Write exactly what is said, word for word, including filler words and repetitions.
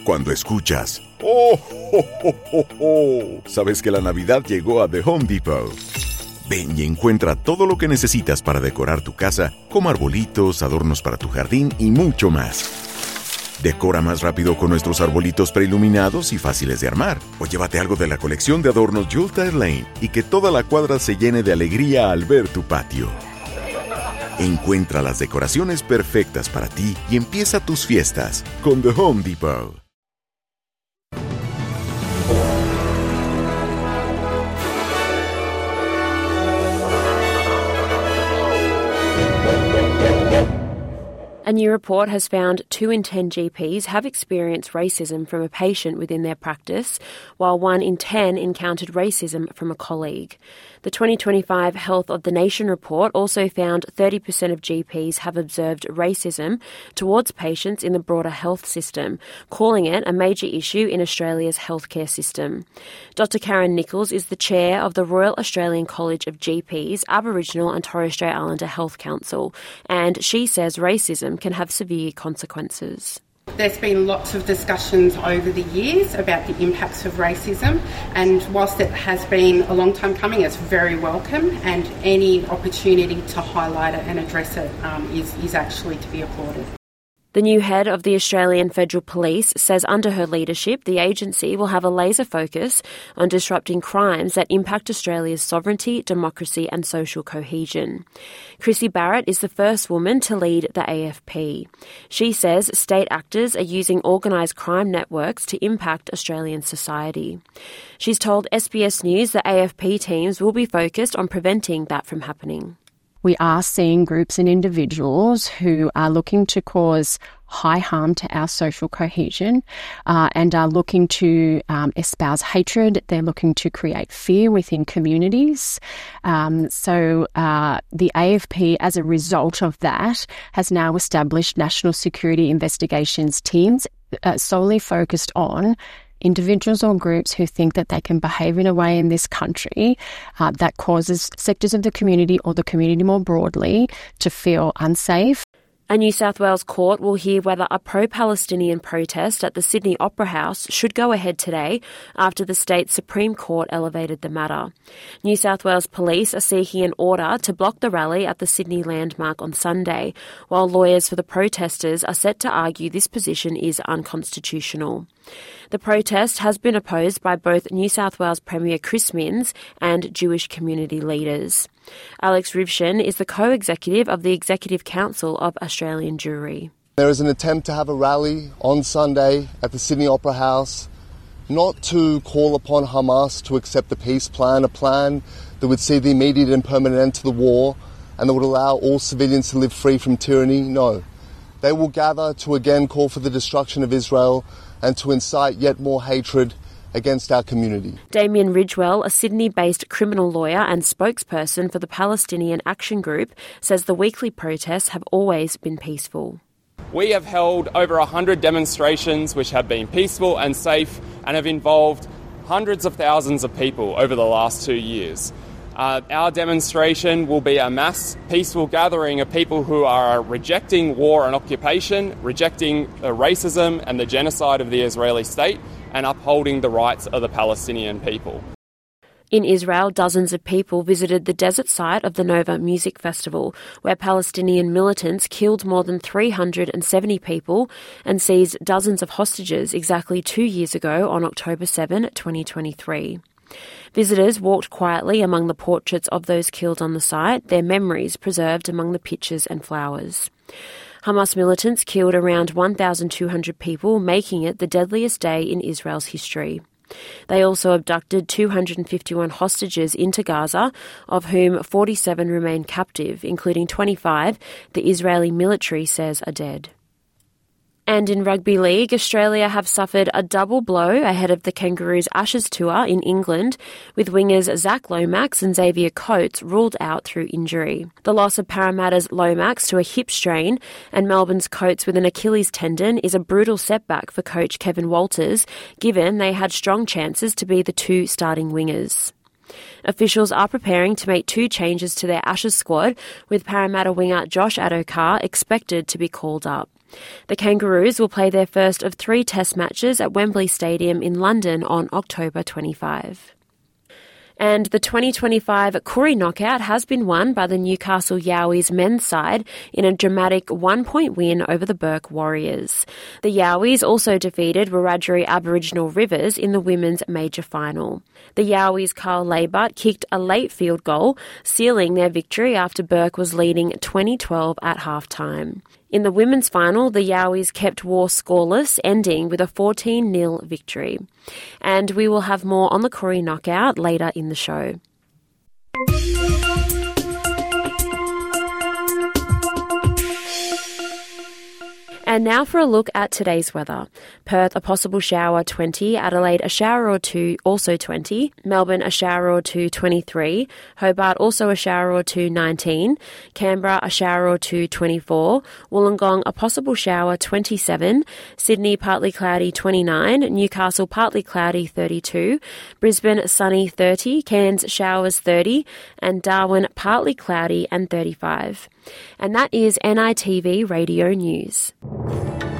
Cuando escuchas ¡Oh, oh, oh, oh, oh!, sabes que la Navidad llegó a The Home Depot. Ven y encuentra todo lo que necesitas para decorar tu casa, como arbolitos, adornos para tu jardín y mucho más. Decora más rápido con nuestros arbolitos preiluminados y fáciles de armar. O llévate algo de la colección de adornos Yuletide Lane y que toda la cuadra se llene de alegría al ver tu patio. Encuentra las decoraciones perfectas para ti y empieza tus fiestas con The Home Depot. A new report has found two in ten G Ps have experienced racism from a patient within their practice, while one in ten encountered racism from a colleague. The twenty twenty-five Health of the Nation report also found thirty percent of G Ps have observed racism towards patients in the broader health system, calling it a major issue in Australia's healthcare system. Doctor Karen Nichols is the chair of the Royal Australian College of G Ps Aboriginal and Torres Strait Islander Health Council, and she says racism can have severe consequences. There's been lots of discussions over the years about the impacts of racism, and whilst it has been a long time coming, it's very welcome, and any opportunity to highlight it and address it um, is, is actually to be applauded. The new head of the Australian Federal Police says under her leadership, the agency will have a laser focus on disrupting crimes that impact Australia's sovereignty, democracy and social cohesion. Chrissy Barrett is the first woman to lead the A F P. She says state actors are using organised crime networks to impact Australian society. She's told S B S News that A F P teams will be focused on preventing that from happening. We are seeing groups and individuals who are looking to cause high harm to our social cohesion uh, and are looking to um, espouse hatred. They're looking to create fear within communities. Um, so uh, the A F P, as a result of that, has now established national security investigations teams uh, solely focused on individuals or groups who think that they can behave in a way in this country uh, that causes sectors of the community or the community more broadly to feel unsafe. A New South Wales court will hear whether a pro-Palestinian protest at the Sydney Opera House should go ahead today after the state's Supreme Court elevated the matter. New South Wales Police are seeking an order to block the rally at the Sydney Landmark on Sunday, while lawyers for the protesters are set to argue this position is unconstitutional. The protest has been opposed by both New South Wales Premier Chris Minns and Jewish community leaders. Alex Rivshin is the co-executive of the Executive Council of Australian Jewry. There is an attempt to have a rally on Sunday at the Sydney Opera House, not to call upon Hamas to accept a peace plan, a plan that would see the immediate and permanent end to the war and that would allow all civilians to live free from tyranny. No. They will gather to again call for the destruction of Israel and to incite yet more hatred against our community. Damien Ridgewell, a Sydney-based criminal lawyer and spokesperson for the Palestinian Action Group, says the weekly protests have always been peaceful. We have held over one hundred demonstrations which have been peaceful and safe and have involved hundreds of thousands of people over the last two years. Uh, our demonstration will be a mass peaceful gathering of people who are rejecting war and occupation, rejecting uh, racism and the genocide of the Israeli state, and upholding the rights of the Palestinian people. In Israel, dozens of people visited the desert site of the Nova Music Festival, where Palestinian militants killed more than three hundred seventy people and seized dozens of hostages exactly two years ago on October seventh, twenty twenty-three. Visitors walked quietly among the portraits of those killed on the site, their memories preserved among the pictures and flowers. Hamas militants killed around one thousand two hundred people, making it the deadliest day in Israel's history. They also abducted two hundred fifty-one hostages into Gaza, of whom forty-seven remain captive, including twenty-five the Israeli military says are dead. And in rugby league, Australia have suffered a double blow ahead of the Kangaroos Ashes tour in England, with wingers Zach Lomax and Xavier Coates ruled out through injury. The loss of Parramatta's Lomax to a hip strain and Melbourne's Coates with an Achilles tendon is a brutal setback for coach Kevin Walters, given they had strong chances to be the two starting wingers. Officials are preparing to make two changes to their Ashes squad, with Parramatta winger Josh Adokar expected to be called up. The Kangaroos will play their first of three test matches at Wembley Stadium in London on October twenty-fifth. And the twenty twenty-five Koori Knockout has been won by the Newcastle Yowies men's side in a dramatic one-point win over the Burke Warriors. The Yowies also defeated Wiradjuri Aboriginal Rivers in the women's major final. The Yowies' Carl Labart kicked a late field goal, sealing their victory after Burke was leading twenty twelve at half-time. In the women's final, the Yowies kept war scoreless, ending with a fourteen nil victory. And we will have more on the Koori Knockout later in the show. And now for a look at today's weather. Perth, a possible shower, twenty. Adelaide, a shower or two, also twenty. Melbourne, a shower or two, twenty-three. Hobart, also a shower or two, nineteen. Canberra, a shower or two, twenty-four. Wollongong, a possible shower, twenty-seven. Sydney, partly cloudy, twenty-nine. Newcastle, partly cloudy, thirty-two. Brisbane, sunny, thirty. Cairns, showers, thirty. And Darwin, partly cloudy and thirty-five. And that is N I T V Radio News.